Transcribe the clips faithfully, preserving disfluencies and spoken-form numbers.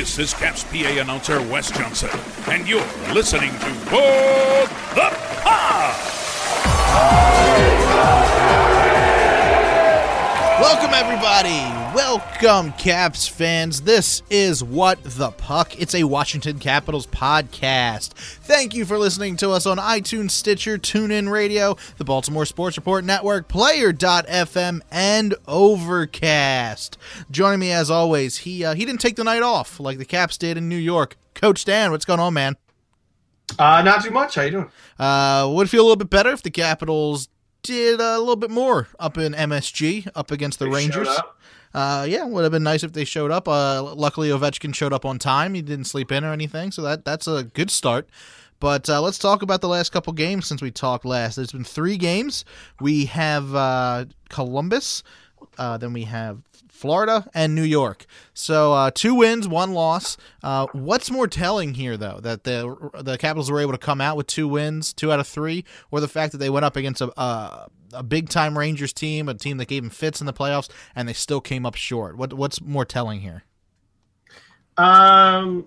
This is Caps P A announcer Wes Johnson, and you're listening to Board the Pod! Welcome, everybody! Welcome, Caps fans. This is What the Puck. It's a Washington Capitals podcast. Thank you for listening to us on iTunes, Stitcher, TuneIn Radio, the Baltimore Sports Report Network, Player dot f m, and Overcast. Joining me, as always, he uh, he didn't take the night off like the Caps did in New York. Coach Dan, what's going on, man? Uh, not too much. How you doing? Uh, would it feel a little bit better if the Capitals did a little bit more up in M S G, up against the They Rangers? showed up. Uh, yeah, would have been nice if they showed up. Uh, luckily, Ovechkin showed up on time. He didn't sleep in or anything, so that that's a good start. But uh, let's talk about the last couple games since we talked last. There's been three games. We have uh, Columbus, uh, then we have Florida, and New York. So uh, two wins, one loss. Uh, what's more telling here, though, that the the Capitals were able to come out with two wins, two out of three, or the fact that they went up against a a, a big-time Rangers team, a team that gave them fits in the playoffs, and they still came up short? What What's more telling here? Um,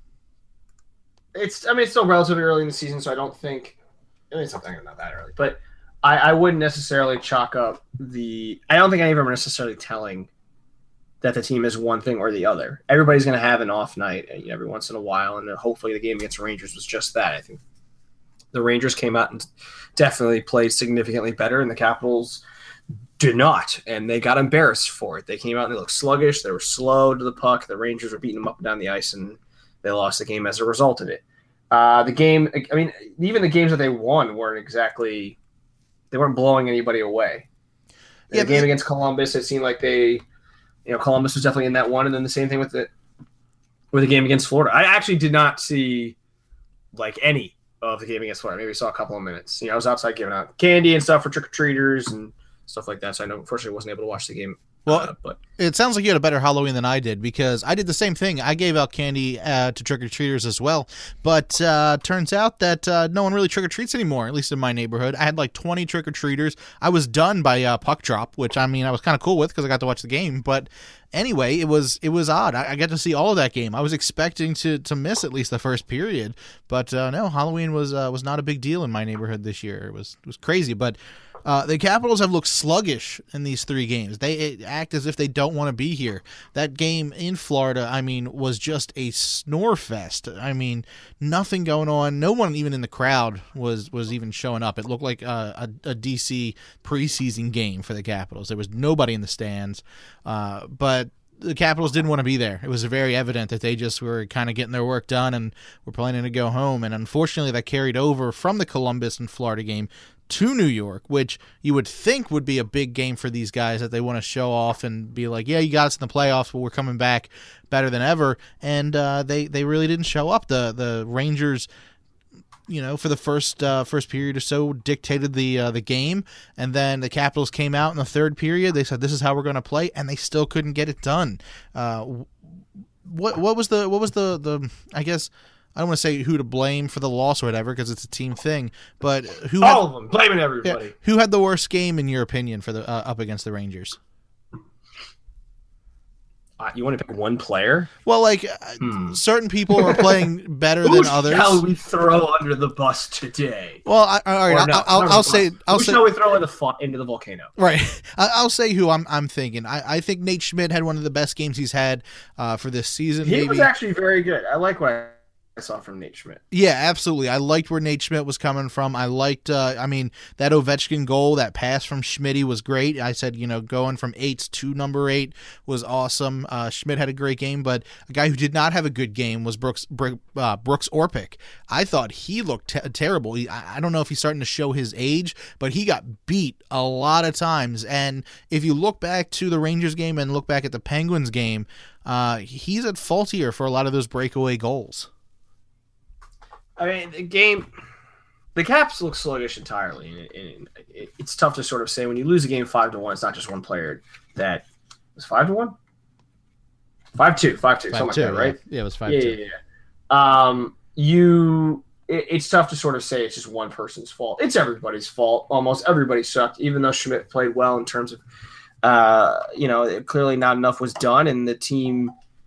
it's I mean it's still relatively early in the season, so I don't think I mean it's not, not that early, but I, I wouldn't necessarily chalk up the. I don't think any of them are necessarily telling that the team is one thing or the other. Everybody's going to have an off night every once in a while, and hopefully the game against the Rangers was just that. I think the Rangers came out and definitely played significantly better, and the Capitals did not, and they got embarrassed for it. They came out and they looked sluggish. They were slow to the puck. The Rangers were beating them up and down the ice, and they lost the game as a result of it. Uh, the game, I mean, even the games that they won weren't exactly – they weren't blowing anybody away. In Yeah, the game but- against Columbus, it seemed like they – you know, Columbus was definitely in that one, and then the same thing with the with the game against Florida. I actually did not see like any of the game against Florida. Maybe saw a couple of minutes. You know, I was outside giving out candy and stuff for trick or treaters and stuff like that. So I know, unfortunately, wasn't able to watch the game. Well, uh, but it sounds like you had a better Halloween than I did, because I did the same thing. I gave out candy uh, to trick-or-treaters as well, but uh, turns out that uh, no one really trick-or-treats anymore, at least in my neighborhood. I had like twenty trick-or-treaters. I was done by uh, puck drop, which, I mean, I was kind of cool with because I got to watch the game, but anyway, it was it was odd. I, I got to see all of that game. I was expecting to to miss at least the first period, but uh, no, Halloween was uh, was not a big deal in my neighborhood this year. It was, it was crazy, but Uh, the Capitals have looked sluggish in these three games. They act as if they don't want to be here. That game in Florida, I mean, was just a snore fest. I mean, nothing going on. No one even in the crowd was, was even showing up. It looked like a, a, a D C preseason game for the Capitals. There was nobody in the stands, uh, but the Capitals didn't want to be there. It was very evident that they just were kind of getting their work done and were planning to go home. And unfortunately, that carried over from the Columbus and Florida game to New York, which you would think would be a big game for these guys, that they want to show off and be like, yeah, you got us in the playoffs, but we're coming back better than ever. And uh, they, they really didn't show up. The the Rangers, you know, for the first uh, first period or so, dictated the uh, the game, and then the Capitals came out in the third period. They said, this is how we're going to play, and they still couldn't get it done. Uh, what what was the what was the, the I guess, I don't want to say who to blame for the loss or whatever, because it's a team thing, but who all had, of them blaming everybody. yeah, who had the worst game in your opinion for the uh, up against the Rangers? Uh, you want to pick one player? Well, like Hmm. certain people are playing better Who than others. shall we throw under the bus today? Well, I, all right, Or I'll, no, I'll, not I'll the say bus. I'll Who say shall we throw in the fu- into the volcano? right. I- I'll say who I'm I'm thinking. I, I think Nate Schmidt had one of the best games he's had uh, for this season. He maybe. was actually very good. I like what I I saw from Nate Schmidt. Yeah, absolutely. I liked where Nate Schmidt was coming from. I liked, uh, I mean, that Ovechkin goal, that pass from Schmidt was great. I said, you know, going from eight to number eight was awesome. Uh, Schmidt had a great game, but a guy who did not have a good game was Brooks Br- uh, Brooks Orpik. I thought he looked te- terrible. He, I I don't know if he's starting to show his age, but he got beat a lot of times. And if you look back to the Rangers game and look back at the Penguins game, uh, he's at fault here for a lot of those breakaway goals. I mean, the game, the Caps look sluggish entirely, and, it, and it, it's tough to sort of say when you lose a game five to one. It's not just one player that was five to one, five two, five two, something two, like that, right? Yeah, it was five yeah, two. yeah, yeah. Um, you, it, it's tough to sort of say it's just one person's fault. It's everybody's fault. Almost everybody sucked, even though Schmidt played well in terms of, uh, you know, clearly not enough was done, and the team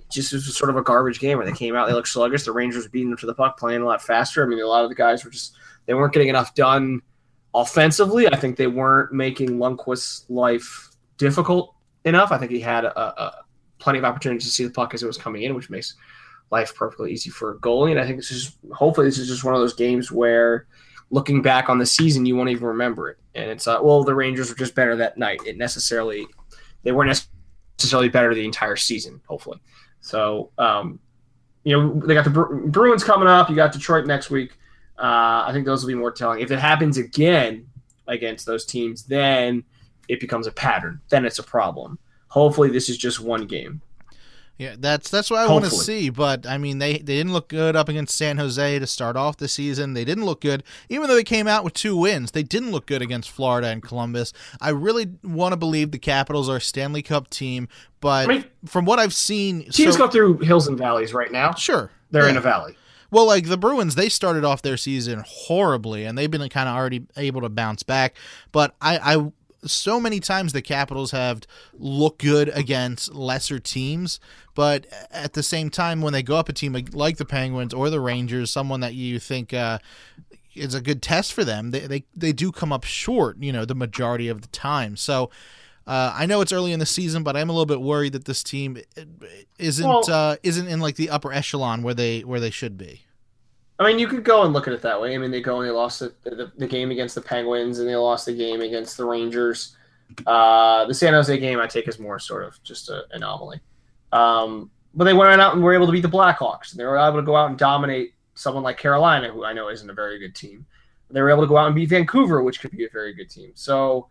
just was sort of a garbage game where they came out, they looked sluggish. The Rangers were beating them to the puck, playing a lot faster. I mean, a lot of the guys were just they weren't getting enough done offensively. I think they weren't making Lundqvist's life difficult enough. I think he had a, a plenty of opportunities to see the puck as it was coming in, which makes life perfectly easy for a goalie. And I think this is hopefully this is just one of those games where, looking back on the season, you won't even remember it. And it's uh, well, the Rangers were just better that night. It necessarily they weren't necessarily better the entire season. Hopefully. So, um, you know, they got the Bru- Bruins coming up. You got Detroit next week. Uh, I think those will be more telling. If it happens again against those teams, then it becomes a pattern. Then it's a problem. Hopefully, this is just one game. Yeah, that's that's what I Hopefully. want to see. But, I mean, they, they didn't look good up against San Jose to start off the season. They didn't look good. Even though they came out with two wins, they didn't look good against Florida and Columbus. I really want to believe the Capitals are a Stanley Cup team. But I mean, from what I've seen... Teams so, go through hills and valleys right now. Sure. They're yeah. in a valley. Well, like the Bruins, they started off their season horribly, and they've been kind of already able to bounce back. But I... I so many times the Capitals have looked good against lesser teams, but at the same time, when they go up a team like the Penguins or the Rangers, someone that you think uh, is a good test for them, they, they they do come up short, you know, the majority of the time. So uh, I know it's early in the season, but I'm a little bit worried that this team isn't well, uh, isn't in like the upper echelon where they where they should be. I mean, you could go and look at it that way. I mean, they go and they lost the, the, the game against the Penguins, and they lost the game against the Rangers. Uh, the San Jose game I take as more sort of just an anomaly. Um, but they went out and were able to beat the Blackhawks. They were able to go out and dominate someone like Carolina, who I know isn't a very good team. They were able to go out and beat Vancouver, which could be a very good team. So,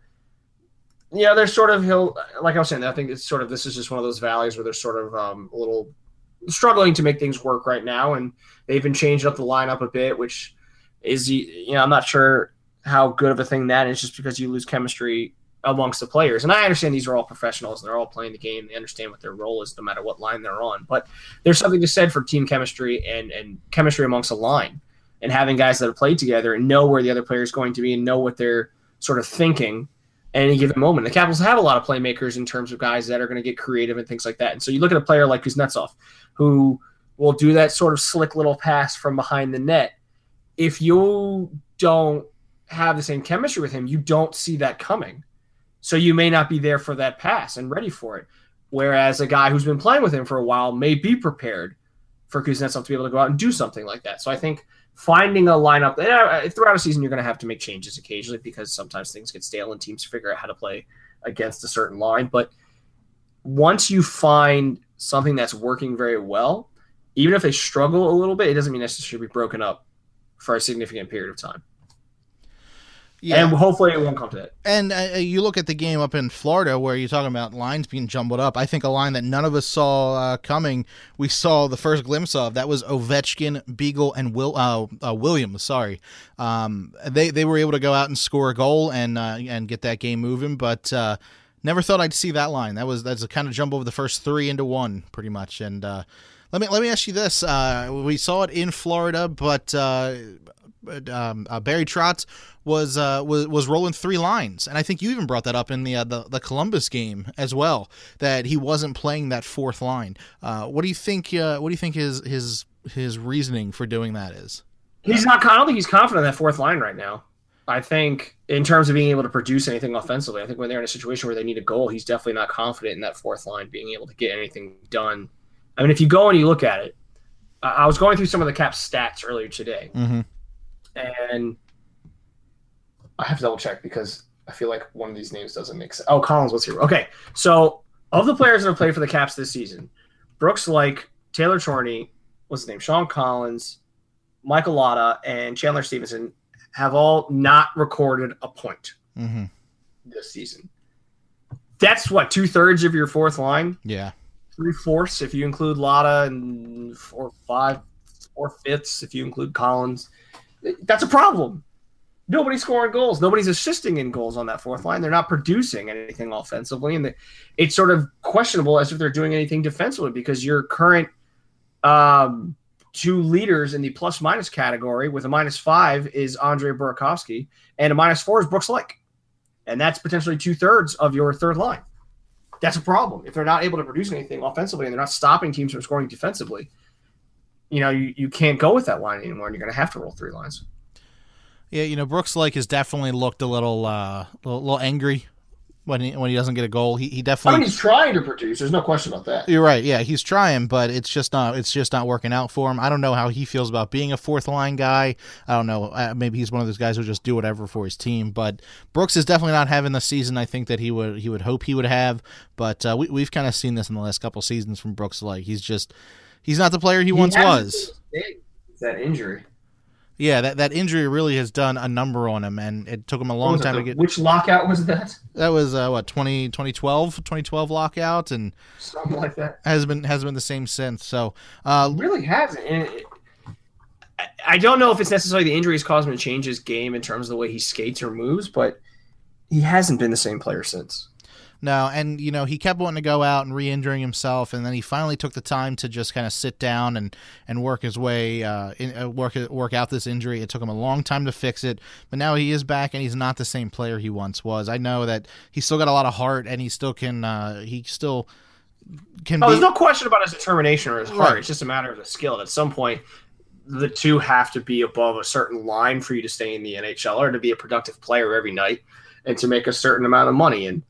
yeah, they're sort of, he'll, like I was saying, I think it's sort of, this is just one of those valleys where they're sort of um, a little struggling to make things work right now, and they've been changing up the lineup a bit, which is, you know, I'm not sure how good of a thing that is just because you lose chemistry amongst the players. And I understand these are all professionals and they're all playing the game. They understand what their role is no matter what line they're on. But there's something to said for team chemistry and, and chemistry amongst a line, and having guys that have played together and know where the other player is going to be and know what they're sort of thinking at any given moment. The Capitals have a lot of playmakers in terms of guys that are going to get creative and things like that. And so you look at a player like Kuznetsov, who will do that sort of slick little pass from behind the net. If you don't have the same chemistry with him, you don't see that coming. So you may not be there for that pass and ready for it. Whereas a guy who's been playing with him for a while may be prepared for Kuznetsov to be able to go out and do something like that. So I think finding a lineup – throughout a season, you're going to have to make changes occasionally because sometimes things get stale and teams figure out how to play against a certain line. But once you find something that's working very well, even if they struggle a little bit, it doesn't mean necessarily be broken up for a significant period of time. Yeah. And hopefully it won't come to that. And uh, you look at the game up in Florida where you're talking about lines being jumbled up. I think a line that none of us saw uh, coming, we saw the first glimpse of. That was Ovechkin, Beagle, and Will uh, uh, Williams. Sorry, um, they they were able to go out and score a goal and uh, and get that game moving. But uh, never thought I'd see that line. That was that's a kind of jumble of the first three into one, pretty much. And uh, let me let me ask you this: uh, we saw it in Florida, but. Uh, Um, uh, Barry Trotz was uh, was was rolling three lines, and I think you even brought that up in the uh, the, the Columbus game as well, that he wasn't playing that fourth line. Uh, what do you think? Uh, what do you think his his his reasoning for doing that is? He's not. I don't think he's confident in that fourth line right now. I think in terms of being able to produce anything offensively, I think when they're in a situation where they need a goal, he's definitely not confident in that fourth line being able to get anything done. I mean, if you go and you look at it, I was going through some of the Caps stats earlier today. Mm-hmm. And I have to double check because I feel like one of these names doesn't make sense. Oh, Collins was here. Okay. So of the players that have played for the Caps this season, Brooks Lake, Taylor Chorney, what's his name? Sean Collins, Michael Lotta, and Chandler Stevenson have all not recorded a point mm-hmm. this season. That's what, two thirds of your fourth line? Yeah. Three fourths if you include Lotta, and four, five, four fifths if you include Collins. That's a problem. Nobody's scoring goals. Nobody's assisting in goals on that fourth line. They're not producing anything offensively. And it's sort of questionable as if they're doing anything defensively because your current um, two leaders in the plus-minus category with a minus five is Andrei Burakovsky, and a minus four is Brooks Lake. And that's potentially two-thirds of your third line. That's a problem. If they're not able to produce anything offensively and they're not stopping teams from scoring defensively, you know, you, you can't go with that line anymore, and you're going to have to roll three lines. Yeah, you know, Brooks Lake has definitely looked a little, uh, a little, little angry when he when he doesn't get a goal. He he definitely. I mean, he's trying to produce. There's no question about that. You're right. Yeah, he's trying, but it's just not. It's just not working out for him. I don't know how he feels about being a fourth line guy. I don't know. Uh, maybe he's one of those guys who just do whatever for his team. But Brooks is definitely not having the season I think that he would he would hope he would have. But uh, we we've kind of seen this in the last couple seasons from Brooks Lake. He's just he's not the player he, he once was. That injury. Yeah, that, that injury really has done a number on him, and it took him a long time the, to get. Which lockout was that? That was uh, what twenty, twenty twelve, twenty twelve lockout, and something like that has been has been the same since. So uh, it really hasn't. And it, I don't know if it's necessarily the injuries caused him to change his game in terms of the way he skates or moves, but he hasn't been the same player since. No, and, you know, he kept wanting to go out and re-injuring himself, and then he finally took the time to just kind of sit down and, and work his way, uh, in, uh, work work out this injury. It took him a long time to fix it, but now he is back, and he's not the same player he once was. I know that he's still got a lot of heart, and he still can, uh, he still can oh, be... There's no question about his determination or his heart. Right. It's just a matter of the skill. At some point, the two have to be above a certain line for you to stay in the N H L or to be a productive player every night and to make a certain amount of money, and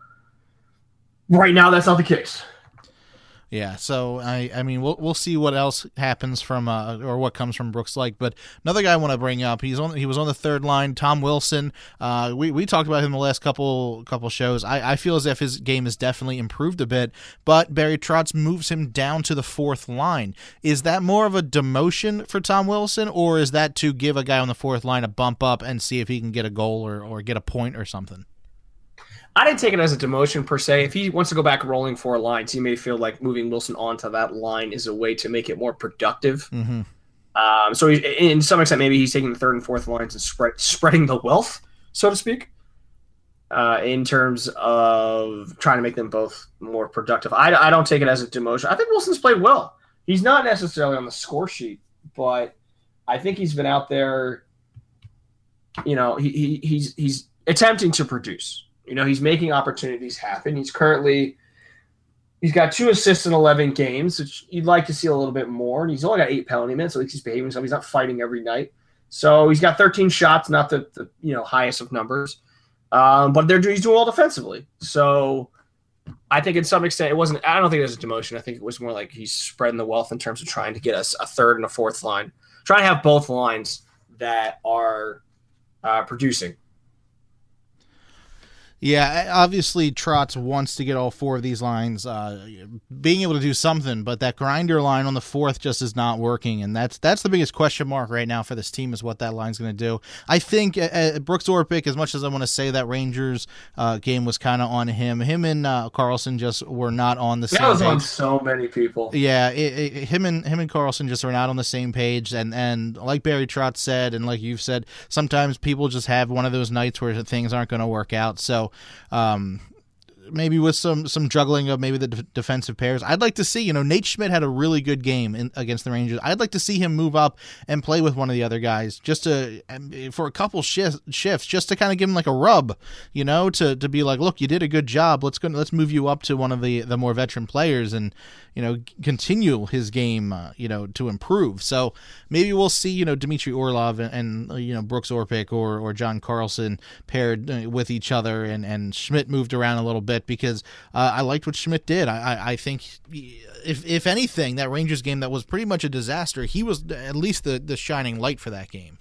right now, that's not the case. Yeah, so I, I mean, we'll we'll see what else happens from uh, or what comes from Brooks Lake. But another guy I want to bring up, he's on he was on the third line, Tom Wilson. Uh, we we talked about him the last couple couple shows. I, I feel as if his game has definitely improved a bit, but Barry Trotz moves him down to the fourth line. Is that more of a demotion for Tom Wilson, or is that to give a guy on the fourth line a bump up and see if he can get a goal or, or get a point or something? I didn't take it as a demotion per se. If he wants to go back rolling four lines, he may feel like moving Wilson onto that line is a way to make it more productive. Mm-hmm. Um, so he, in some extent, maybe he's taking the third and fourth lines and spread, spreading the wealth, so to speak, uh, in terms of trying to make them both more productive. I, I don't take it as a demotion. I think Wilson's played well. He's not necessarily on the score sheet, but I think he's been out there. You know, he, he he's he's attempting to produce. You know, he's making opportunities happen. He's currently he's got two assists in eleven games, which you'd like to see a little bit more. And he's only got eight penalty minutes, so at least he's behaving himself. He's not fighting every night. So he's got thirteen shots, not the, the you know highest of numbers, um, but they're he's doing well defensively. So I think in some extent it wasn't. I don't think it was a demotion. I think it was more like he's spreading the wealth in terms of trying to get us a third and a fourth line, trying to have both lines that are uh, producing. Yeah, obviously Trotz wants to get all four of these lines uh, being able to do something, but that grinder line on the fourth just is not working, and that's that's the biggest question mark right now for this team is what that line's going to do. I think uh, Brooks Orpik, as much as I want to say that Rangers uh, game was kind of on him, him and uh, Carlson just were not on the that same was page. on so many people. Yeah, it, it, him and him and Carlson just are not on the same page, and, and like Barry Trotz said, and like you've said, sometimes people just have one of those nights where things aren't going to work out, so Um, maybe with some some juggling of maybe the de- defensive pairs. I'd like to see, you know, Nate Schmidt had a really good game in, against the Rangers. I'd like to see him move up and play with one of the other guys just to for a couple shifts, shifts just to kind of give him like a rub, you know, to to be like, look, you did a good job. Let's go, let's move you up to one of the the more veteran players and, you know, continue his game, uh, you know, to improve. So maybe we'll see, you know, Dmitry Orlov and, and you know, Brooks Orpik or or John Carlson paired with each other, and and Schmidt moved around a little bit. Because uh, I liked what Schmidt did. I, I, I think, if if anything, that Rangers game that was pretty much a disaster, he was at least the, the shining light for that game.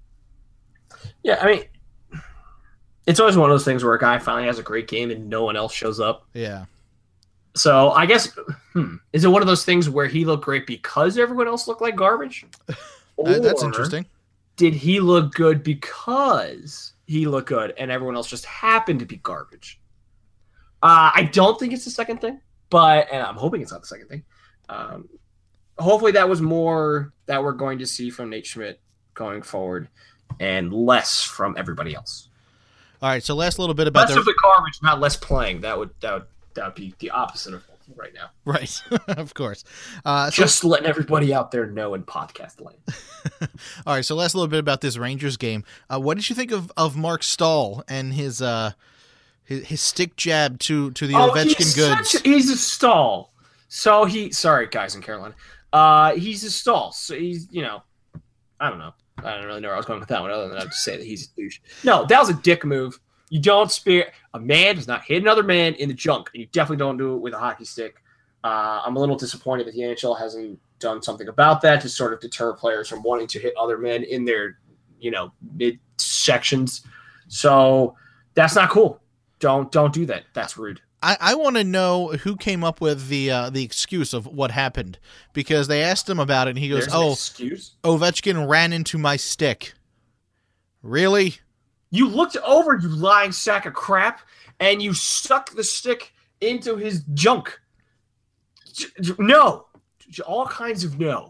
Yeah, I mean, it's always one of those things where a guy finally has a great game and no one else shows up. Yeah. So I guess, hmm, is it one of those things where he looked great because everyone else looked like garbage? That, that's interesting. Did he look good because he looked good and everyone else just happened to be garbage? Uh, I don't think it's the second thing, but and I'm hoping it's not the second thing. Um, hopefully that was more that we're going to see from Nate Schmidt going forward and less from everybody else. All right, so last little bit about less the... of the garbage, not less playing. That would that would that would be the opposite of right now. Right, of course. Uh, so... Just letting everybody out there know in podcast land. All right, so last little bit about this Rangers game. Uh, what did you think of, of Mark Stahl and his uh, His, his stick jab to to the Oh, Ovechkin he's goods. such a- he's a stall. So he, sorry guys in Carolina, uh, he's a stall. So he's, you know, I don't know. I don't really know where I was going with that one, other than I have to say that he's a douche. No, that was a dick move. You don't spear a man does not hit another man in the junk, and you definitely don't do it with a hockey stick. Uh, I'm a little disappointed that the N H L hasn't done something about that to sort of deter players from wanting to hit other men in their, you know, mid sections. So that's not cool. Don't don't do that. That's rude. I, I want to know who came up with the uh, the excuse of what happened, because they asked him about it and he goes, There's an "Oh, excuse? Ovechkin ran into my stick." Really? You looked over, you lying sack of crap, and you stuck the stick into his junk. J- j- No. J- All kinds of no.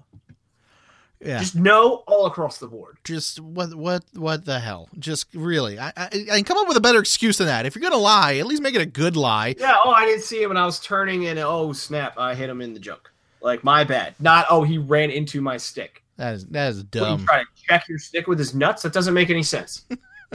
Yeah. Just no all across the board. Just what what what the hell? Just really, I, I I come up with a better excuse than that. If you're gonna lie, at least make it a good lie. Yeah, oh, I didn't see him when I was turning, and oh, snap, I hit him in the junk. Like, my bad. Not, oh, he ran into my stick. That is that is What, you dumb. try to check your stick with his nuts? That doesn't make any sense.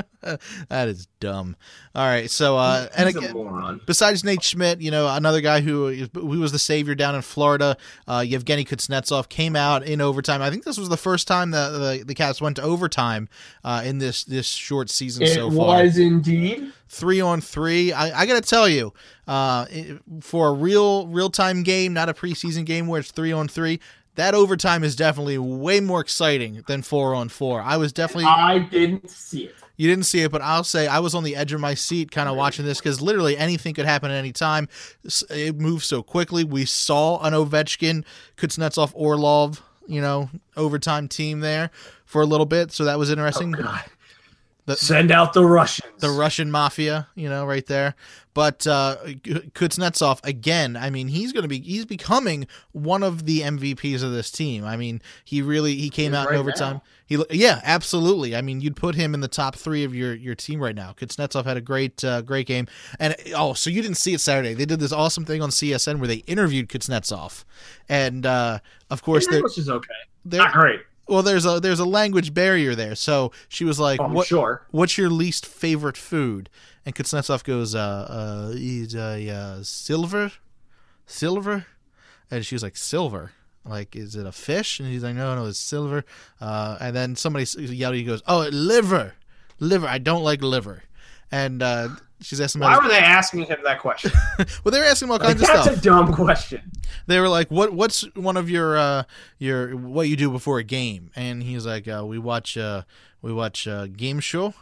That is dumb. All right, so uh, and He's a again, moron. besides Nate Schmidt, you know, another guy who is, who was the savior down in Florida, uh, Yevgeny Kuznetsov, came out in overtime. I think this was the first time the the, the Cats went to overtime uh, in this this short season It so far. was indeed. Three on three. I, I got to tell you, uh, it- for a real real time game, not a preseason game where it's three on three. That overtime is definitely way more exciting than four on four. I was definitely. I didn't see it. You didn't see it, but I'll say I was on the edge of my seat kind of watching this because literally anything could happen at any time. It moves so quickly. We saw an Ovechkin, Kuznetsov, Orlov, you know, overtime team there for a little bit, so that was interesting. Oh, God. The- Send out the Russians. The Russian mafia, you know, right there. But uh, Kuznetsov, again, I mean, he's going to be, he's becoming one of the M V Ps of this team. I mean, he really, he came He is out in right overtime. now. He, yeah, absolutely. I mean, you'd put him in the top three of your, your team right now. Kuznetsov had a great, uh, great game. And, oh, so you didn't see it Saturday. They did this awesome thing on C S N where they interviewed Kuznetsov. And, uh, of course, His they're, English is okay. they're, Not great. well, there's a, there's a language barrier there. So she was like, Oh, I'm what, sure. what's your least favorite food? And Kuznetsov goes, uh, uh, is, uh, uh, silver, silver. And she was like, silver. Like, is it a fish? And he's like, no, no, it's silver. Uh, and then somebody yelled, he goes, oh, liver, liver. I don't like liver. And, uh, she's asking Why about were they asking him that question? well, they were asking him all Like, kinds of that's stuff. a dumb question. They were like, "What? What's one of your uh, your what you do before a game?" And he's like, uh, "We watch uh, we watch uh, game show,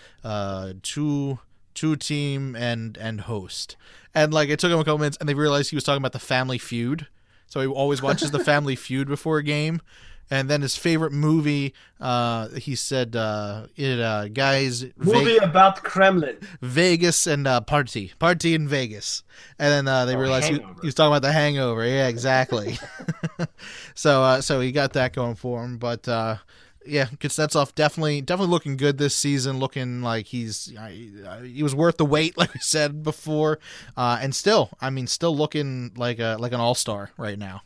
uh, two two team and and host." And like it took him a couple minutes, and they realized he was talking about the Family Feud. So he always watches the Family Feud before a game. And then his favorite movie, uh, he said, uh, it uh, guys, Movie Ve- about the Kremlin. Vegas and uh, party, party in Vegas, and then uh, they Oh, realized he, Hangover. he was talking about the Hangover. Yeah, exactly. so, uh, so he got that going for him. But uh, yeah, Kuznetsov definitely, definitely looking good this season. Looking like he's uh, he was worth the wait, like we said before, uh, and still, I mean, still looking like a like an all star right now.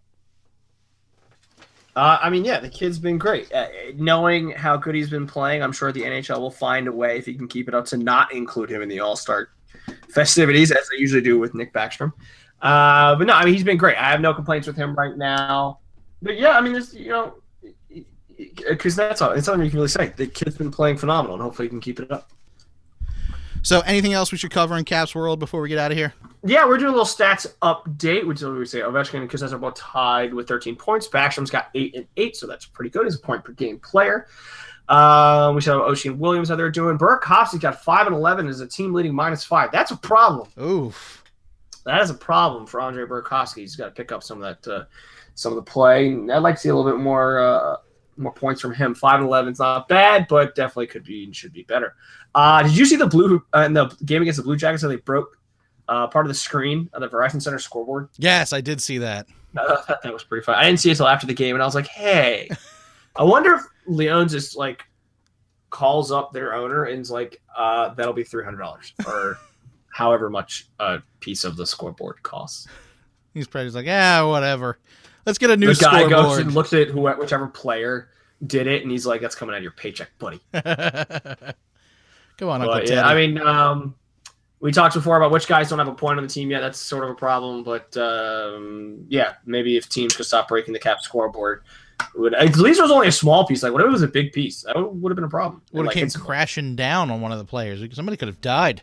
Uh, I mean, yeah, the kid's been great. Uh, knowing how good he's been playing, I'm sure the N H L will find a way, if he can keep it up, to not include him in the All-Star festivities, as they usually do with Nick Backstrom. Uh, but no, I mean, he's been great. I have no complaints with him right now. But yeah, I mean, there's, you know, because that's all. It's something you can really say. The kid's been playing phenomenal, and hopefully he can keep it up. So, anything else we should cover in Caps World before we get out of here? Yeah, we're doing a little stats update, which is what we say. Ovechkin and Kuznetsov are both tied with thirteen points. Backstrom's got eight and eight, so that's pretty good. He's a point per game player. Um, we saw Oshie and Williams how they're doing. Burakovsky's got five and eleven as a team leading minus five. That's a problem. Oof. That is a problem for Andre Burakovsky. He's got to pick up some of that, uh, some of the play. I'd like to see a little bit more, uh, more points from him. Five and eleven is not bad, but definitely could be and should be better. Uh, did you see the blue uh, in the game against the Blue Jackets? How they broke uh, part of the screen of the Verizon Center scoreboard? Yes, I did see that. I thought that was pretty fun. I didn't see it until after the game, and I was like, "Hey, I wonder if Leon just like calls up their owner and is like, uh, that'll be three hundred dollars or however much a piece of the scoreboard costs." He's probably just like, yeah, whatever. Let's get a new The guy scoreboard. goes and looks at who, whichever player did it, and he's like, "That's coming out of your paycheck, buddy." Come on, Uncle But, Teddy. yeah, I mean, um, We talked before about which guys don't have a point on the team yet. That's sort of a problem. But, um, yeah, maybe if teams could stop breaking the cap scoreboard. It would, at least it was only a small piece. Like, what if it was a big piece? That would have been a problem. Would have like, came crashing down on one of the players. Somebody could have died.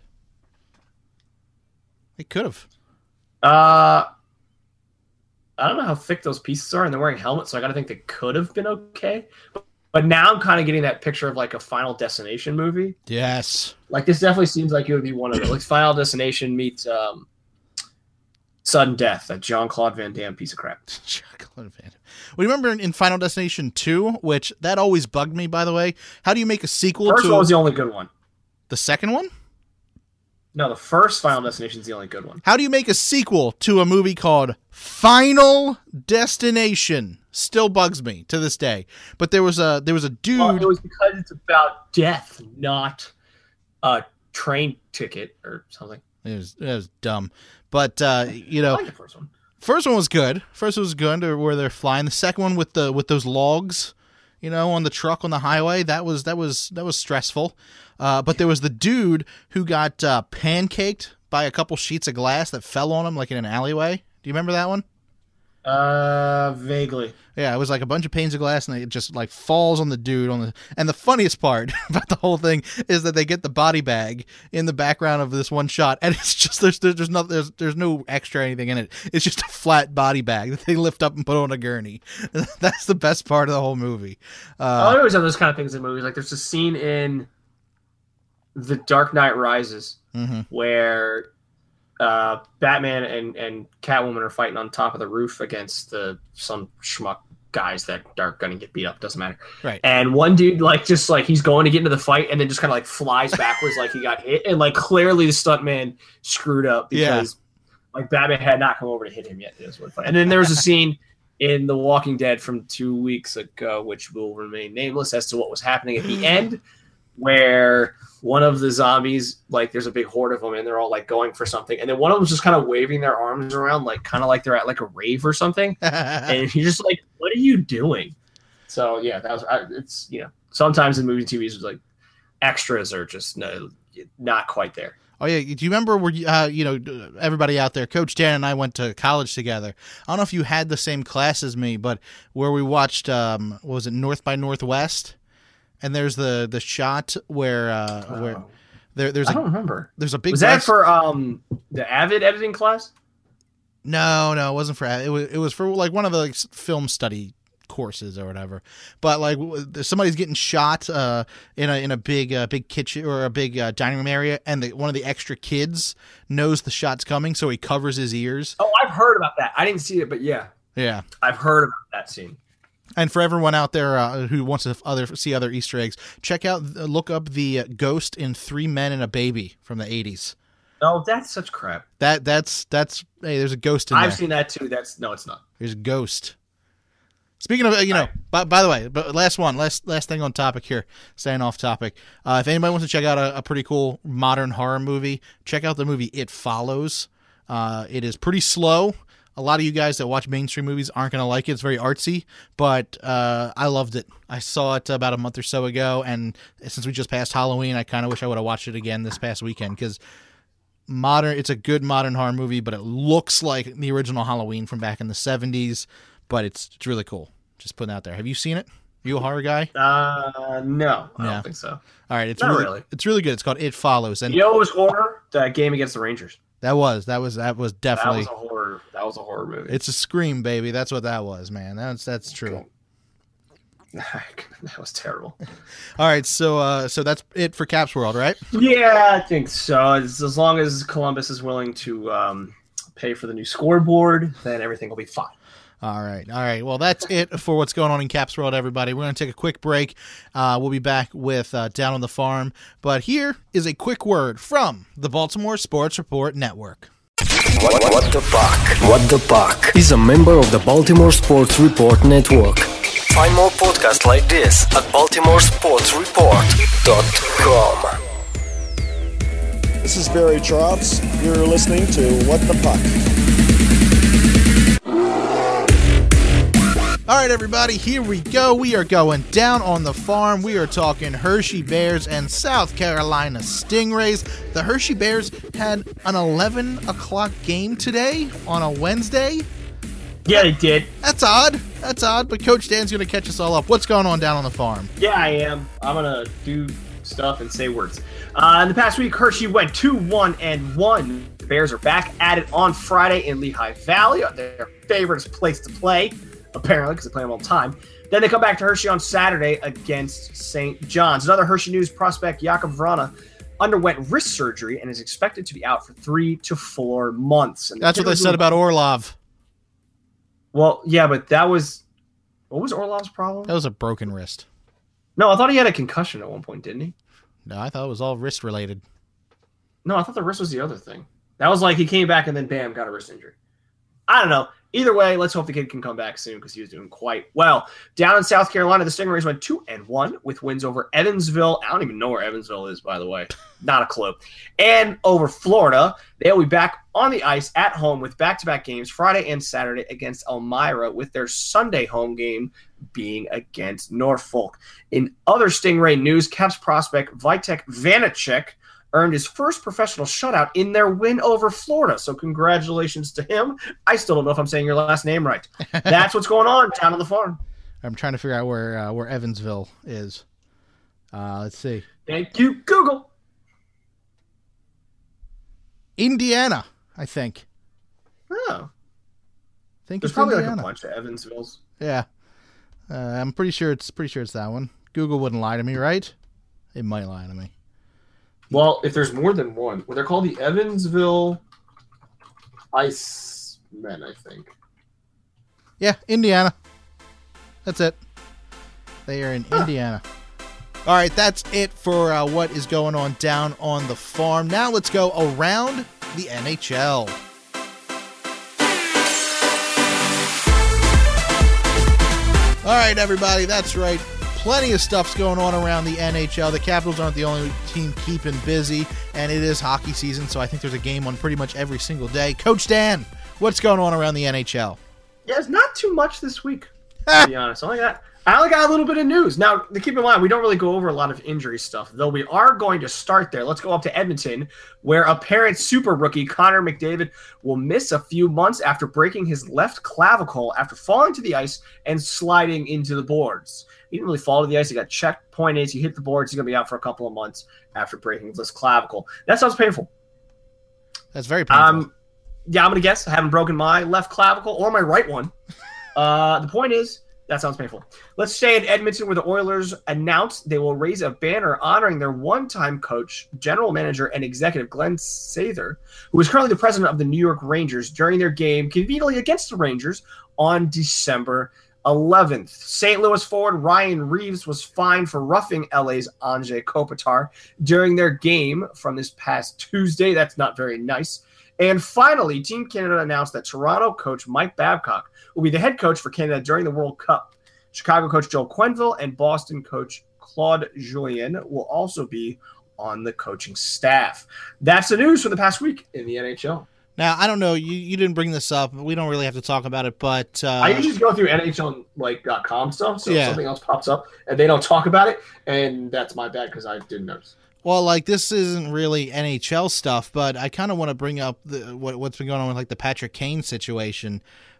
They could have. Uh, I don't know how thick those pieces are, and they're wearing helmets, so I got to think they could have been okay. But, but now I'm kind of getting that picture of, like, a Final Destination movie. Yes. Like, this definitely seems like it would be one of them. Like, Final Destination meets um, Sudden Death, that Jean-Claude Van Damme piece of crap. Jean-Claude Van Damme. Well, remember in Final Destination two, which that always bugged me, by the way. How do you make a sequel First to... First one was the only good one. The second one? No, the first Final Destination is the only good one. How do you make a sequel to a movie called Final Destination? Still bugs me to this day. But there was a there was a dude. Well, it was because it's about death, not a train ticket or something. It was it was dumb. But uh, you know, I like the first one. First one was good. First one was good, where they're flying. The second one with the with those logs, you know, on the truck on the highway. That was that was that was stressful. Uh, but there was the dude who got uh, pancaked by a couple sheets of glass that fell on him, like in an alleyway. Do you remember that one? Uh, vaguely. Yeah, it was like a bunch of panes of glass, and it just like falls on the dude on the. And the funniest part about the whole thing is that they get the body bag in the background of this one shot, and it's just there's there's there's no there's, there's no extra anything in it. It's just a flat body bag that they lift up and put on a gurney. That's the best part of the whole movie. Uh, I always have those kind of things in movies. Like there's a scene in The Dark Knight Rises mm-hmm. where uh, Batman and, and Catwoman are fighting on top of the roof against the some schmuck guys that are going to get beat up. Doesn't matter. Right. And one dude, like, just like he's going to get into the fight and then just kind of like flies backwards like he got hit. And like clearly the stuntman screwed up because yeah. like Batman had not come over to hit him yet. It was really funny. And then there was a scene in The Walking Dead from two weeks ago, which will remain nameless as to what was happening at the end, where one of the zombies, like there's a big horde of them and they're all like going for something. And then one of them's just kind of waving their arms around, like kind of like they're at like a rave or something. And you're just like, what are you doing? So yeah, that was, it's, you know, sometimes in movie T Vs, like extras are just no, not quite there. Oh yeah, do you remember where uh, you know, everybody out there? Coach Dan and I went to college together. I don't know if you had the same class as me, but where we watched, um, what was it, North by Northwest? And there's the the shot where uh, oh. where there there's I a, don't remember. There's a big. Was that for um the Avid editing class? No, no, it wasn't for it was it was for like one of the like, film study courses or whatever. But like somebody's getting shot uh, in a in a big uh, big kitchen or a big uh, dining room area, and the, one of the extra kids knows the shot's coming, so he covers his ears. Oh, I've heard about that. I didn't see it, but yeah, yeah, I've heard about that scene. And for everyone out there uh, who wants to other see other Easter eggs, check out look up the uh, ghost in Three Men and a Baby from the eighties. Oh, that's such crap. That that's that's hey, there's a ghost in I've there. seen that too. That's no, it's not. There's a ghost. Speaking of, you know, right. by, by the way, but last one, last last thing on topic here, staying off topic. Uh, if anybody wants to check out a, a pretty cool modern horror movie, check out the movie It Follows. Uh, it is pretty slow. A lot of you guys that watch mainstream movies aren't going to like it. It's very artsy, but uh, I loved it. I saw it about a month or so ago, and since we just passed Halloween, I kind of wish I would have watched it again this past weekend because modern. It's a good modern horror movie, but it looks like the original Halloween from back in the seventies, but it's it's really cool. Just putting it out there. Have you seen it? Are you a horror guy? Uh, no, I yeah. don't think so. All right, it's Not really, really. It's really good. It's called It Follows, and you know what was horror? That game against the Rangers. That was that was that was definitely that was a horror. That was a horror movie. It's a Scream, baby. That's what that was, man. That's that's true. That was terrible. All right, so uh, so that's it for Caps World, right? Yeah, I think so. As, as long as Columbus is willing to um, pay for the new scoreboard, then everything will be fine. All right. All right. Well, that's it for what's going on in Caps World, everybody. We're going to take a quick break. Uh, we'll be back with uh, Down on the Farm. But here is a quick word from the Baltimore Sports Report Network. What, what the Puck? What the Puck is a member of the Baltimore Sports Report Network. Find more podcasts like this at baltimore sports report dot com. This is Barry Trotz. You're listening to What the Puck. All right, everybody, here we go. We are going down on the farm. We are talking Hershey Bears and South Carolina Stingrays. The Hershey Bears had an eleven o'clock game today on a Wednesday. Yeah, they did. That's odd. That's odd, but Coach Dan's going to catch us all up. What's going on down on the farm? Yeah, I am. I'm going to do stuff and say words. Uh, in the past week, Hershey went two one and one. The Bears are back at it on Friday in Lehigh Valley, their favorite place to play, apparently, because they play them all the time. Then they come back to Hershey on Saturday against Saint John's. Another Hershey News prospect, Jakub Vrana, underwent wrist surgery and is expected to be out for three to four months. And That's what they said about Orlov. Well, yeah, but that was – what was Orlov's problem? That was a broken wrist. No, I thought he had a concussion at one point, didn't he? No, I thought it was all wrist related. No, I thought the wrist was the other thing. That was like he came back and then, bam, got a wrist injury. I don't know. Either way, let's hope the kid can come back soon because he was doing quite well. Down in South Carolina, the Stingrays went two and one with wins over Evansville. I don't even know where Evansville is, by the way. Not a clue. And over Florida. They'll be back on the ice at home with back-to-back games Friday and Saturday against Elmira, with their Sunday home game being against Norfolk. In other Stingray news, Caps prospect Vitek Vanacek earned his first professional shutout in their win over Florida. So congratulations to him. I still don't know if I'm saying your last name right. That's what's going on down on the farm. I'm trying to figure out where uh, where Evansville is. Uh, let's see. Thank you, Google. Indiana, I think. Oh. I think There's it's probably Indiana. like a bunch of Evansvilles. Yeah. Uh, I'm pretty sure it's pretty sure it's that one. Google wouldn't lie to me, right? It might lie to me. Well, if there's more than one, well, they're called the Evansville Icemen, I think. Yeah, Indiana. That's it. They are in huh. Indiana. All right, that's it for uh, what is going on down on the farm. Now let's go around the N H L. All right, everybody, that's right. Plenty of stuff's going on around the N H L. The Capitals aren't the only team keeping busy, and it is hockey season, so I think there's a game on pretty much every single day. Coach Dan, what's going on around the N H L? Yeah, it's not too much this week, to be honest. I only got, I only got a little bit of news. Now, to keep in mind, we don't really go over a lot of injury stuff, though we are going to start there. Let's go up to Edmonton, where apparent super rookie Connor McDavid will miss a few months after breaking his left clavicle after falling to the ice and sliding into the boards. He didn't really fall to the ice. He got checked. Point is, he hit the boards. He's going to be out for a couple of months after breaking his clavicle. That sounds painful. That's very painful. Um, yeah, I'm going to guess. I haven't broken my left clavicle or my right one. Uh, the point is, that sounds painful. Let's stay in Edmonton, where the Oilers announced they will raise a banner honoring their one-time coach, general manager, and executive Glenn Sather, who is currently the president of the New York Rangers, during their game conveniently against the Rangers on December eleventh. Saint Louis forward Ryan Reeves was fined for roughing L A's Anze Kopitar during their game from this past Tuesday. That's not very nice. And finally, Team Canada announced that Toronto coach Mike Babcock will be the head coach for Canada during the World Cup. Chicago coach Joel Quenneville and Boston coach Claude Julien will also be on the coaching staff. That's the news for the past week in the N H L. Now, I don't know, you, you didn't bring this up. We don't really have to talk about it, but... Uh, I usually just go through N H L like .com stuff, so yeah. if something else pops up and they don't talk about it, and that's my bad because I didn't notice. Well, like, this isn't really N H L stuff, but I kind of want to bring up the, what, what's been going on with, like, the Patrick Kane situation.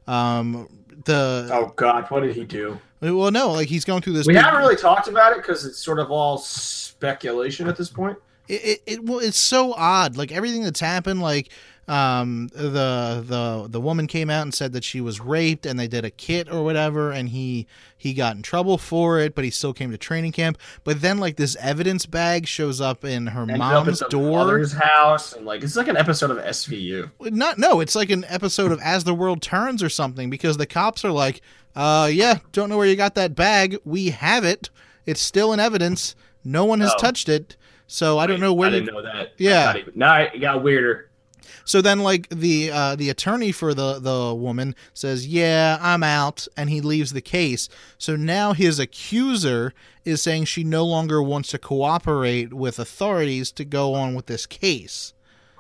Um, the Oh, God, what did he do? Well, no, like, he's going through this... We big, haven't really talked about it because it's sort of all speculation at this point. It, it, it well, it's so odd. Like, everything that's happened, like... Um, the the the woman came out and said that she was raped, and they did a kit or whatever, and he he got in trouble for it, but he still came to training camp. But then, like, this evidence bag shows up in her Ended mom's up at the door, mother's house, and like it's like an episode of S V U. Not no, it's like an episode of As the World Turns or something, because the cops are like, uh, yeah, don't know where you got that bag. We have it. It's still in evidence. No one has Oh. touched it. So I don't know where. I didn't you, know that. Yeah. Not even, no, it got weirder. So then, like, the uh, the attorney for the, the woman says, yeah, I'm out, and he leaves the case. So now his accuser is saying she no longer wants to cooperate with authorities to go on with this case.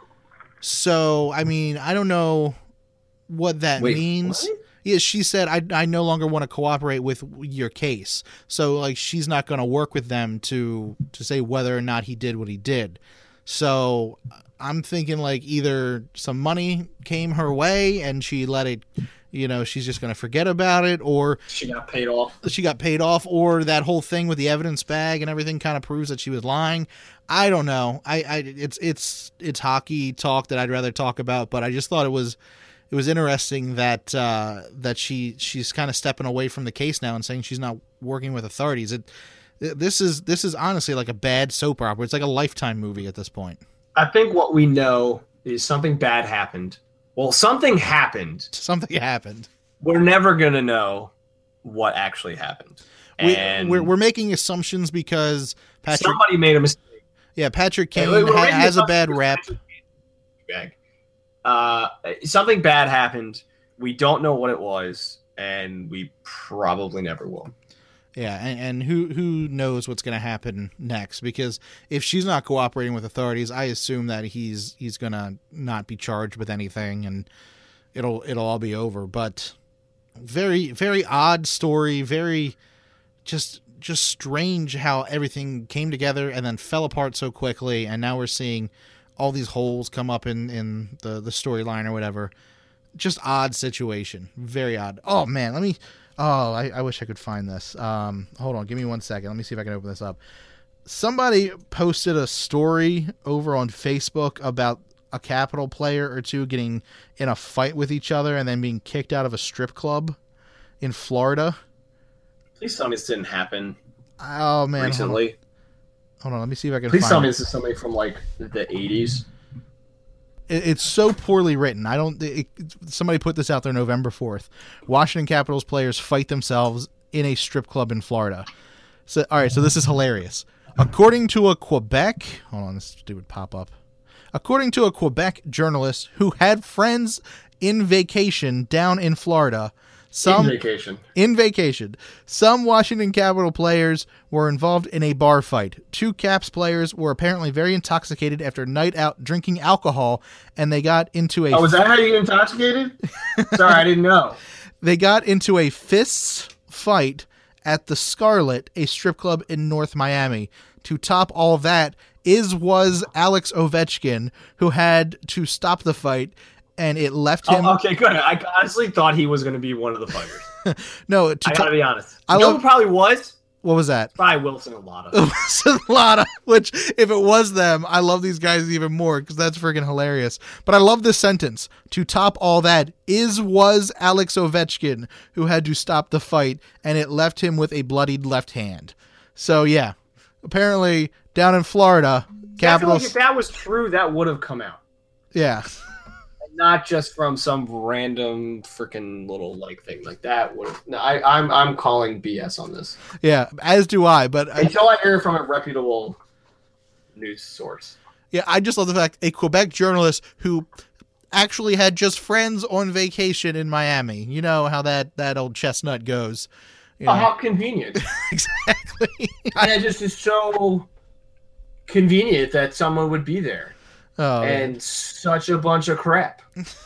So, I mean, I don't know what that Wait, means. what? Yeah, she said, I, I no longer want to cooperate with your case. So, like, she's not going to work with them to to say whether or not he did what he did. So I'm thinking like either some money came her way and she let it, you know, she's just going to forget about it, or She got paid off. she got paid off, or that whole thing with the evidence bag and everything kind of proves that she was lying. I don't know. I, I it's it's it's hockey talk that I'd rather talk about, but I just thought it was it was interesting that uh, that she she's kind of stepping away from the case now and saying she's not working with authorities. It this is this is honestly like a bad soap opera. It's like a Lifetime movie at this point. I think what we know is something bad happened. Well, something happened. Something happened. We're never going to know what actually happened. We, And we're we're making assumptions because Patrick somebody made a mistake. yeah Patrick Kane Hey, we're ha- making has a bad assumptions rep. Patrick Kane. Uh, something bad happened. We don't know what it was, and we probably never will. Yeah, and, and who who knows what's going to happen next? Because if she's not cooperating with authorities, I assume that he's he's going to not be charged with anything, and it'll it'll all be over. But very very odd story, very just just strange how everything came together and then fell apart so quickly, and now we're seeing all these holes come up in in the the storyline or whatever. Just odd situation, very odd. Oh man, let me. Oh, I, I wish I could find this. Um, hold on, give me one second. Let me see if I can open this up. Somebody posted a story over on Facebook about a Capital player or two getting in a fight with each other and then being kicked out of a strip club in Florida. Please tell me this didn't happen Oh man, hold on. recently. Hold on, let me see if I can Please find tell it. me this is something from like the eighties. It- It's so poorly written. I don't. It, somebody put this out there November fourth. Washington Capitals players fight themselves in a strip club in Florida. So, all right. So this is hilarious. According to a Quebec, hold on, this dude would pop up. According to a Quebec journalist who had friends in vacation down in Florida, some In vacation. in vacation. Some Washington Capital players were involved in a bar fight. Two Caps players were apparently very intoxicated after a night out drinking alcohol, and they got into a Oh, was that how you get intoxicated? Sorry, I didn't know. they got into a fists fight at the Scarlet, a strip club in North Miami. To top all that is was Alex Ovechkin, who had to stop the fight, and it left him. Oh, okay, good. I honestly thought he was going to be one of the fighters. No, to I to- got to be honest. I you know love- who probably was? what was that? Probably Wilson Alada. Lada, which if it was them, I love these guys even more because that's freaking hilarious. But I love this sentence. To top all that is was Alex Ovechkin, who had to stop the fight, and it left him with a bloodied left hand. So yeah, apparently down in Florida, I feel like Capitals. if that was true, that would have come out. Yeah, Not just from some random freaking little like thing like that. Would no, I, I'm I'm calling B S on this yeah, as do I. But I, until I hear from a reputable news source. yeah, I just love the fact a Quebec journalist who actually had just friends on vacation in Miami. You know how that that old chestnut goes. You Oh, know? how convenient! Exactly. And it just is so convenient that someone would be there, Oh, yeah. and such a bunch of crap.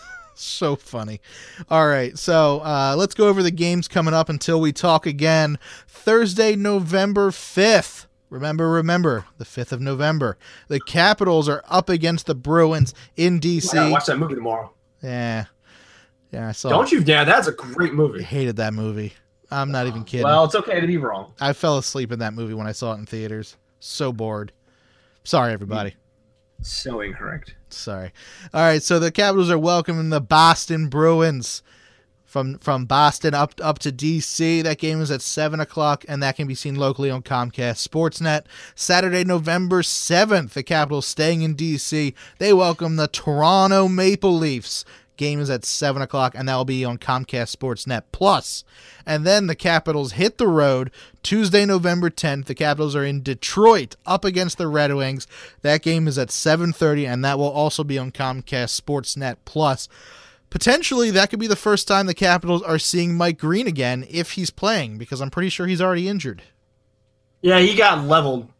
So funny. All right, so uh, let's go over the games coming up until we talk again. Thursday, November fifth. Remember, remember, the fifth of November. The Capitals are up against the Bruins in D I C. gotta watch that movie tomorrow. Yeah. Yeah, I saw Don't you dare! That's a great I movie. hated that movie. I'm not even kidding. Well, it's okay to be wrong. I fell asleep in that movie when I saw it in theaters. So bored. Sorry, everybody. So incorrect. Sorry. All right, so the Capitals are welcoming the Boston Bruins from from Boston up up to D C. That game is at seven o'clock, and that can be seen locally on Comcast Sportsnet. Saturday, November seventh, the Capitals staying in D C. They welcome the Toronto Maple Leafs. Game is at seven o'clock, and that will be on Comcast Sportsnet Plus. And then the Capitals hit the road Tuesday, November tenth. The Capitals are in Detroit up against the Red Wings. That game is at seven thirty, and that will also be on Comcast Sportsnet Plus. Potentially, that could be the first time the Capitals are seeing Mike Green again if he's playing, because I'm pretty sure he's already injured. Yeah, he got leveled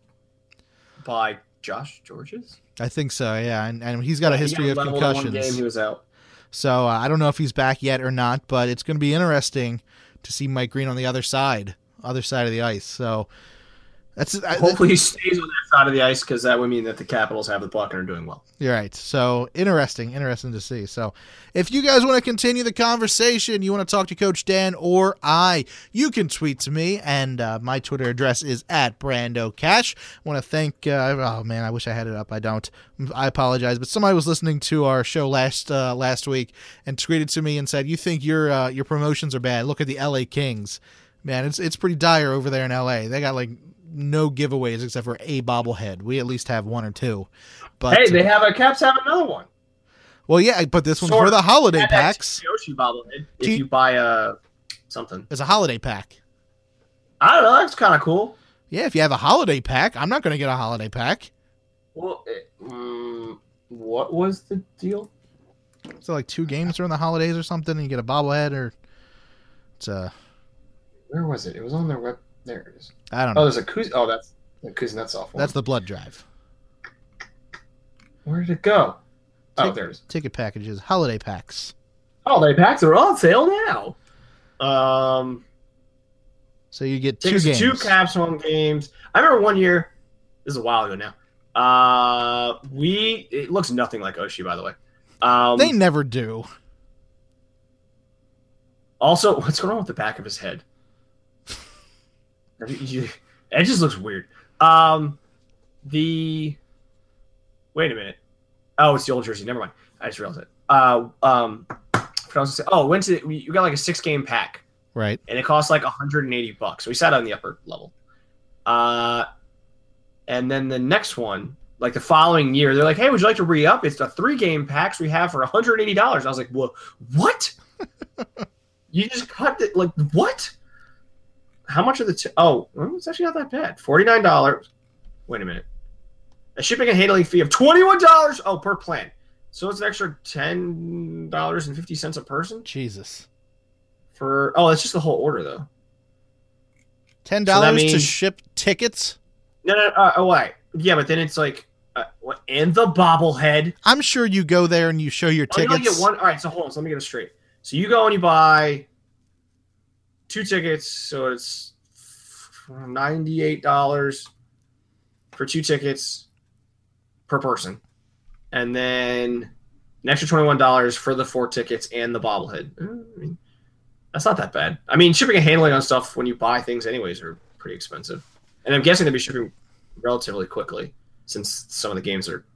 by Josh Georges. I think so, yeah. And, and he's got a history He of got leveled in concussions. One game he was out. So uh, I don't know if he's back yet or not, but it's going to be interesting to see Mike Green on the other side, other side of the ice. So That's I, Hopefully he stays on that side of the ice because that would mean that the Capitals have the puck and are doing well. You're right. So interesting, interesting to see. So if you guys want to continue the conversation, you want to talk to Coach Dan or I, you can tweet to me, and uh, my Twitter address is at Brando Cash. I want to thank, uh, oh man, I wish I had it up. I don't. I apologize, but somebody was listening to our show last uh, last week and tweeted to me and said, you think your uh, your promotions are bad? Look at the L A Kings. Man, it's it's pretty dire over there in L A. They got like no giveaways except for a bobblehead. We at least have one or two. But hey, they have a Caps have another one. Well, yeah, but this one's Sort for the of. holiday Add that packs. Yoshi bobblehead if T- you buy a something. It's a holiday pack. I don't know. That's kind of cool. Yeah, if you have a holiday pack, I'm not going to get a holiday pack. Well, it, um, what was the deal? So like two games during the holidays or something, and you get a bobblehead, or it's a. Where was it? It was on their web. There it is. I don't Oh, know. there's a Kuz. Oh, that's the Kuznetsov one. That's the blood drive. Where did it go? Oh, Take- there it is. Ticket packages, holiday packs. Holiday packs are on sale now. Um, So you get two tickets to games. two Caps home games. I remember one year. This is a while ago now. Uh, we it looks nothing like Oshie, by the way. Um, They never do. Also, what's going on with the back of his head? You- It just looks weird. Um, the wait a minute. Oh, it's the old jersey. Never mind. I just realized it. Uh, um, what I was gonna say? Oh, went to we you got like a six game pack, Right. and it cost like one hundred eighty bucks. So we sat on the upper level. Uh, and then the next one, like the following year, they're like, "Hey, would you like to re up? It's the three game packs we have for one hundred eighty dollars." I was like, "Well, what? You just cut it? Like what?" How much are the t- oh? Well, it's actually not that bad. Forty nine dollars. Wait a minute. A shipping and handling fee of twenty one dollars. Oh, per plan. So it's an extra ten dollars and fifty cents a person Jesus. for. Oh, it's just the whole order though. Ten So dollars that to means- ship tickets. No, no, uh, oh wait. Yeah, but then it's like, uh, what? And the bobblehead. I'm sure you go there and you show your Oh, you only tickets. get one. All right, so hold on. So let me get it straight. So you go and you buy two tickets. So it's ninety-eight dollars for two tickets per person. And then an extra twenty-one dollars for the four tickets and the bobblehead. I mean, that's not that bad. I mean, shipping and handling on stuff when you buy things anyways are pretty expensive. And I'm guessing they'll be shipping relatively quickly since some of the games are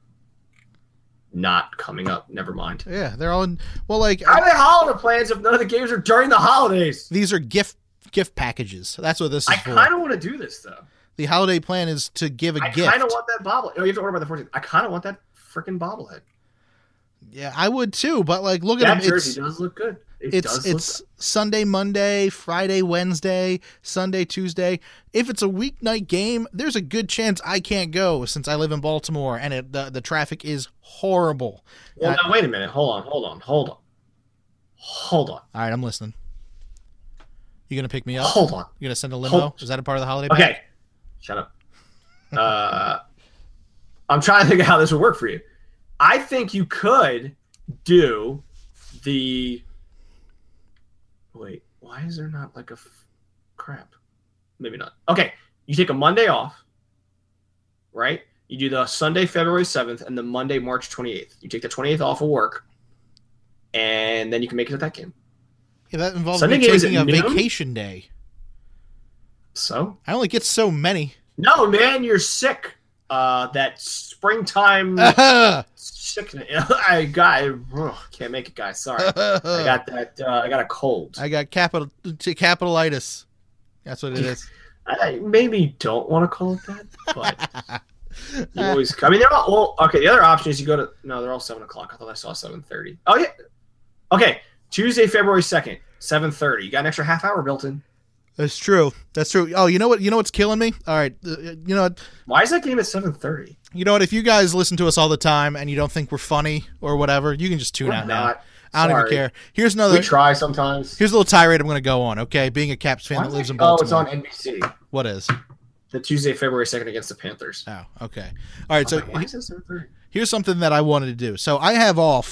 not coming up. Never mind. Yeah, they're all in. Well, like How are they holiday plans if none of the games are during the holidays? these are gift gift packages. That's what this is I for. kind of want to do this though. The holiday plan is to give a I gift. kind of want that bobble. Oh, you have to order by the fourteenth. I kind of want that freaking bobblehead. Yeah, I would too. But like, look at That them. jersey It's does look good. It it's does it's look Sunday, Monday, Friday, Wednesday, Sunday, Tuesday. If it's a weeknight game, there's a good chance I can't go since I live in Baltimore and it, the the traffic is horrible. good. Well, Uh, now, wait a minute. Hold on. Hold on. Hold on. Hold on. All right, I'm listening. You gonna pick me up? Hold on. You gonna send a limo? Hold- Is that a part of the holiday? pack? Okay. Shut up. Uh, I'm trying to think of how this would work for you. I think you could do the. Wait, why is there not like a f- crap? Maybe not. Okay, you take a Monday off, right? You do the Sunday, February seventh, and the Monday, March twenty-eighth. You take the twenty-eighth off of work, and then you can make it at that game. Yeah, that involves Sunday me game is taking at a noon? vacation day. So I only get so many. no, man, you're sick. Uh, that springtime I sickness. I got. Ugh, can't make it, guys. Sorry. I got that. Uh, I got a cold. I got capital capitalitis. That's what it is. I maybe don't want to call it that, but you always. I mean, they're all. Well, okay. The other option is you go to. No, they're all seven o'clock. I thought I saw seven thirty. Oh yeah. Okay, Tuesday, February second, seven thirty. You got an extra half hour built in. That's true. That's true. Oh, you know what? You know what's killing me? All right. Uh, you know what? Why is that game at seven thirty? You know what? If you guys listen to us all the time and you don't think we're funny or whatever, you can just tune We're out now. not. I don't Sorry. even care. Here's another. We try sometimes. Here's a little tirade I'm going to go on. Okay, being a Caps fan Why that is lives it- in Oh, it's Baltimore. on N B C. What is? The Tuesday, February second against the Panthers. Oh, okay. All right. So I'm like, why is it seven thirty? here's something that I wanted to do. So I have off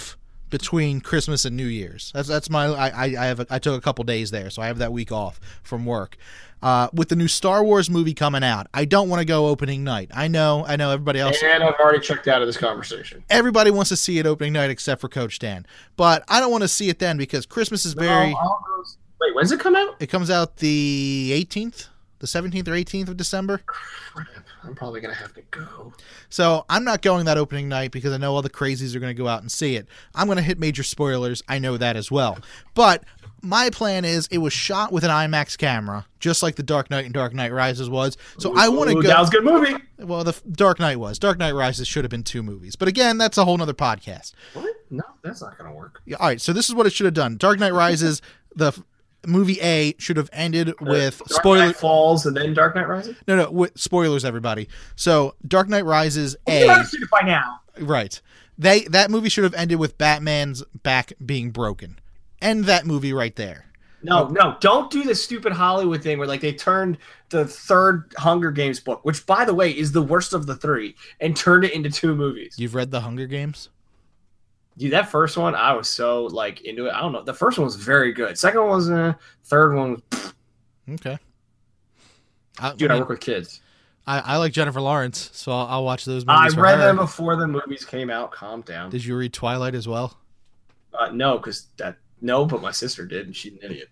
between Christmas and New Year's. That's that's my I I, I have a, I took a couple days there, so I have that week off from work. Uh, with the new Star Wars movie coming out, I don't want to go opening night. I know, I know everybody else. And I've already checked out of this conversation. Everybody wants to see it opening night except for Coach Dan. But I don't want to see it then because Christmas is very... No, I'll go... Wait, when's it come out? It comes out the eighteenth, the seventeenth or eighteenth of December. Crap, I'm probably going to have to go. So I'm not going that opening night because I know all the crazies are going to go out and see it. I'm going to hit major spoilers. I know that as well. But... my plan is it was shot with an IMAX camera, just like the Dark Knight and Dark Knight Rises was. So Ooh, I want to go. That was a good movie. Well, the Dark Knight was. Dark Knight Rises should have been two movies. But again, that's a whole nother podcast. What? No, that's not going to work. Yeah, all right, so this is what it should have done. Dark Knight Rises, the f- movie A should have ended with Dark spoiler Knight Falls and then Dark Knight Rises? No, no, with spoilers, everybody. So Dark Knight Rises A. You haven't seen it by now. Right. They that movie should have ended with Batman's back being broken. End that movie right there. No, no, don't do this stupid Hollywood thing where like they turned the third Hunger Games book, which by the way is the worst of the three, and turned it into two movies. You've read the Hunger Games? Dude, that first one, I was so like into it. I don't know. The first one was very good. Second one was uh, third one was pfft. Okay. I, Dude, I, I, mean, work with kids. I, I like Jennifer Lawrence, so I'll, I'll watch those movies. I for read her. them before the movies came out. Calm down. Did you read Twilight as well? Uh, no, because that no, but my sister did, and she's an idiot.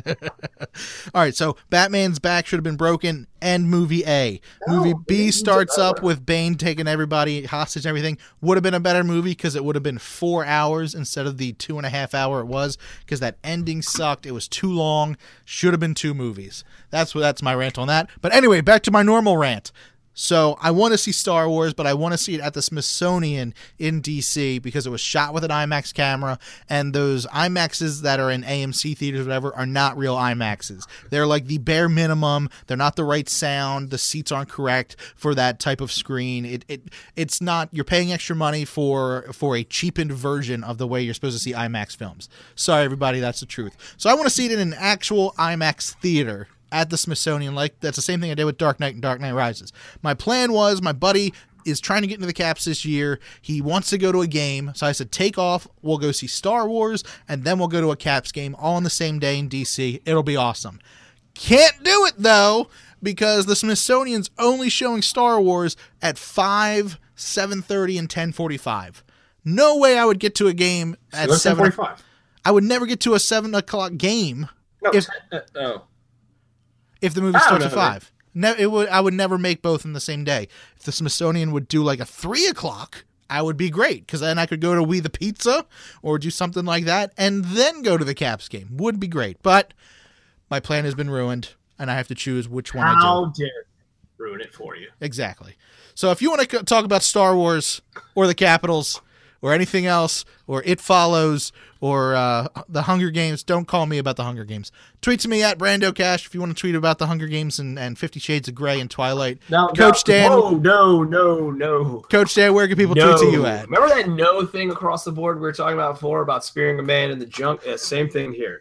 All right, so Batman's back should have been broken. End movie A. No, movie B starts up better. with Bane taking everybody hostage and everything. Would have been a better movie because it would have been four hours instead of the two and a half hour it was because that ending sucked. It was too long. Should have been two movies. That's what that's my rant on that. But anyway, back to my normal rant. So I want to see Star Wars, but I want to see it at the Smithsonian in D C because it was shot with an IMAX camera, and those IMAXs that are in A M C theaters or whatever are not real IMAXs. They're like the bare minimum. They're not the right sound. The seats aren't correct for that type of screen. It it it's not. You're paying extra money for for a cheapened version of the way you're supposed to see IMAX films. Sorry, everybody, that's the truth. So I want to see it in an actual IMAX theater at the Smithsonian. Like that's the same thing I did with Dark Knight and Dark Knight Rises. My plan was my buddy is trying to get into the Caps this year. He wants to go to a game. So I said, take off. We'll go see Star Wars and then we'll go to a Caps game all on the same day in D C. It'll be awesome. Can't do it though because the Smithsonian's only showing Star Wars at five, seven thirty, and ten forty-five. No way I would get to a game at so seven forty-five. I would never get to a seven o'clock game. No, if, uh, oh. If the movie starts at five, ne- it would. I would never make both in the same day. If the Smithsonian would do like a three o'clock, I would be great because then I could go to We the Pizza or do something like that, and then go to the Caps game. Would be great, but my plan has been ruined, and I have to choose which one I do. How dare ruin it for you? Exactly. So if you want to talk about Star Wars or the Capitals or anything else, or It Follows, or uh, the Hunger Games, don't call me about the Hunger Games. Tweet to me at Brando Cash if you want to tweet about the Hunger Games and, and Fifty Shades of Grey and Twilight. No, Coach no, Dan. No, no, no, no. Coach Dan, where can people no. tweet to you at? Remember that no thing across the board we were talking about before about spearing a man in the junk? Yeah, same thing here.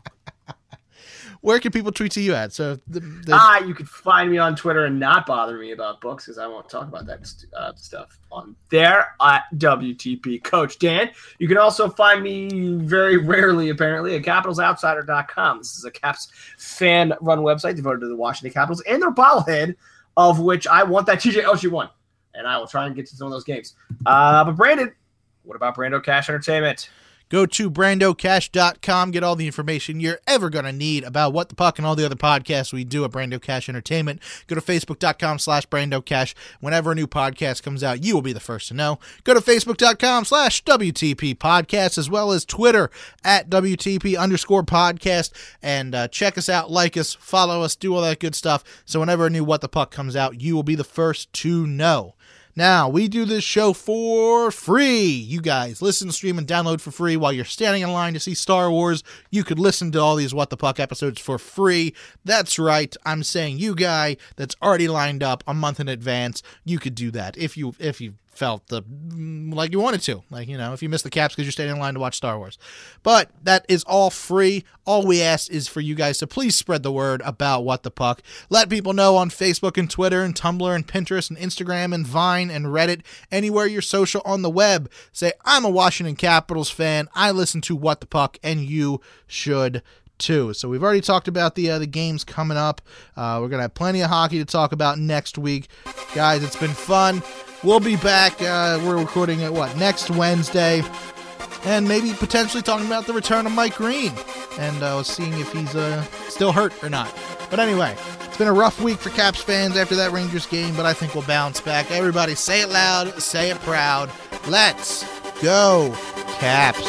Where can people tweet to you at? So the, the... Ah, you could find me on Twitter and not bother me about books because I won't talk about that uh, stuff on there at W T P Coach Dan. You can also find me very rarely, apparently, at capitals outsider dot com. This is a Caps fan-run website devoted to the Washington Capitals and their bobblehead, of which I want that T J Oshie one, and I will try and get to some of those games. Uh, but Brandon, what about Brando Cash Entertainment? Go to brando cash dot com. Get all the information you're ever going to need about What the Puck and all the other podcasts we do at Brando Cash Entertainment. Go to facebook dot com slash brando cash. Whenever a new podcast comes out, you will be the first to know. Go to facebook dot com slash W T P podcast, as well as Twitter at W T P underscore podcast. And uh, check us out, like us, follow us, do all that good stuff. So whenever a new What the Puck comes out, you will be the first to know. Now, we do this show for free. You guys listen, stream, and download for free while you're standing in line to see Star Wars. You could listen to all these What the Puck episodes for free. That's right. I'm saying you guy that's already lined up a month in advance, you could do that if you if you felt the like you wanted to. Like, you know, if you missed the Caps because you're standing in line to watch Star Wars. But that is all free. All we ask is for you guys to please spread the word about What the Puck. Let people know on Facebook and Twitter and Tumblr and Pinterest and Instagram and Vine and Reddit, anywhere you're social on the web. Say, I'm a Washington Capitals fan. I listen to What the Puck, and you should too. So we've already talked about the uh, the games coming up. Uh, we're going to have plenty of hockey to talk about next week. Guys, it's been fun. We'll be back. Uh, we're recording at what, next Wednesday, and maybe potentially talking about the return of Mike Green and uh, seeing if he's uh, still hurt or not. But anyway, it's been a rough week for Caps fans after that Rangers game, but I think we'll bounce back. Everybody say it loud, say it proud. Let's go, Caps.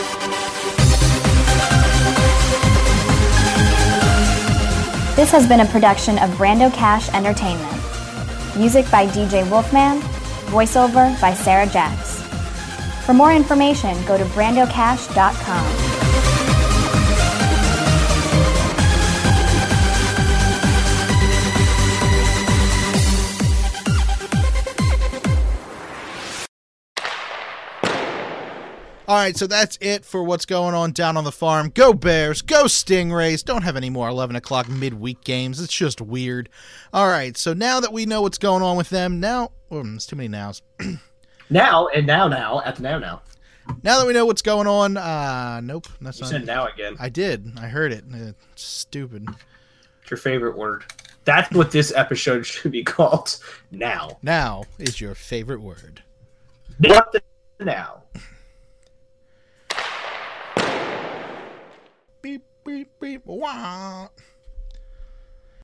This has been a production of Brando Cash Entertainment. Music by D J Wolfman. Voiceover by Sarah Jacks. For more information, go to brando cash dot com. All right, so that's it for what's going on down on the farm. Go Bears, go Stingrays. Don't have any more eleven o'clock midweek games. It's just weird. All right, so now that we know what's going on with them, now, oh, there's too many nows. Now, and now, now, at the now, now. Now that we know what's going on, uh, nope. That's You not, said now again. I did. I heard it. It's stupid. It's your favorite word. That's what this episode should be called. Now. Now is your favorite word. What the now? Beep, beep, beep, wah.